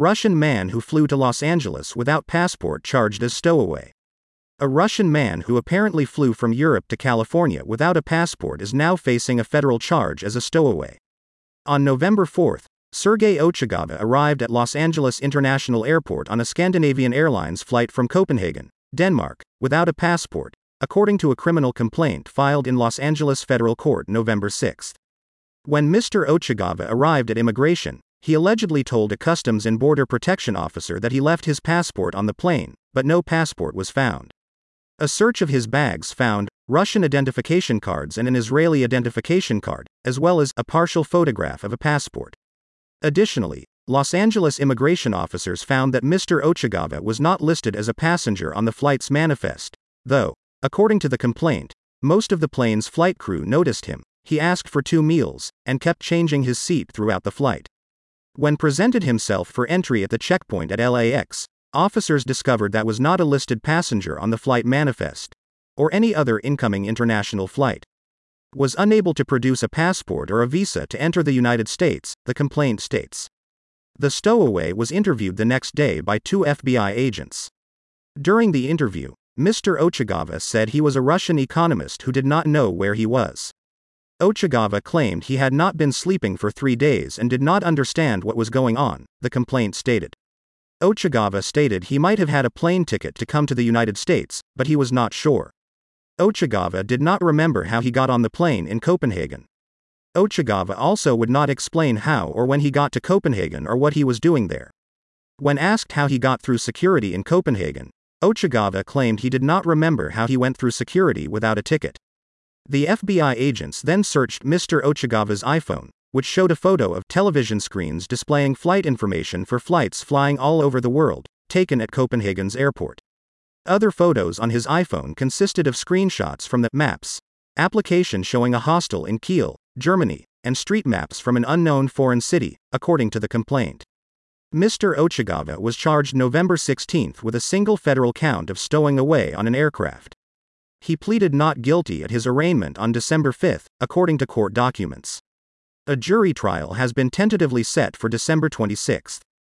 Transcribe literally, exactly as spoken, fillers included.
Russian man who flew to Los Angeles without passport charged as stowaway. A Russian man who apparently flew from Europe to California without a passport is now facing a federal charge as a stowaway. On November fourth, Sergei Ochagava arrived at Los Angeles International Airport on a Scandinavian Airlines flight from Copenhagen, Denmark, without a passport, according to a criminal complaint filed in Los Angeles Federal Court November sixth. When Mister Ochagava arrived at immigration, he allegedly told a Customs and Border Protection officer that he left his passport on the plane, but no passport was found. A search of his bags found Russian identification cards and an Israeli identification card, as well as a partial photograph of a passport. Additionally, Los Angeles immigration officers found that Mister Ochagava was not listed as a passenger on the flight's manifest, though, according to the complaint, most of the plane's flight crew noticed him. He asked for two meals and kept changing his seat throughout the flight. When presented himself for entry at the checkpoint at L A X, officers discovered that was not a listed passenger on the flight manifest, or any other incoming international flight. Was unable to produce a passport or a visa to enter the United States, the complaint states. The stowaway was interviewed the next day by two F B I agents. During the interview, Mister Ochagava said he was a Russian economist who did not know where he was. Ochagava claimed he had not been sleeping for three days and did not understand what was going on, the complaint stated. Ochagava stated he might have had a plane ticket to come to the United States, but he was not sure. Ochagava did not remember how he got on the plane in Copenhagen. Ochagava also would not explain how or when he got to Copenhagen or what he was doing there. When asked how he got through security in Copenhagen, Ochagava claimed he did not remember how he went through security without a ticket. The F B I agents then searched Mister Ochagava's iPhone, which showed a photo of television screens displaying flight information for flights flying all over the world, taken at Copenhagen's airport. Other photos on his iPhone consisted of screenshots from the Maps application showing a hostel in Kiel, Germany, and street maps from an unknown foreign city, according to the complaint. Mister Ochagava was charged November sixteenth with a single federal count of stowing away on an aircraft. He pleaded not guilty at his arraignment on December fifth, according to court documents. A jury trial has been tentatively set for December twenty-sixth.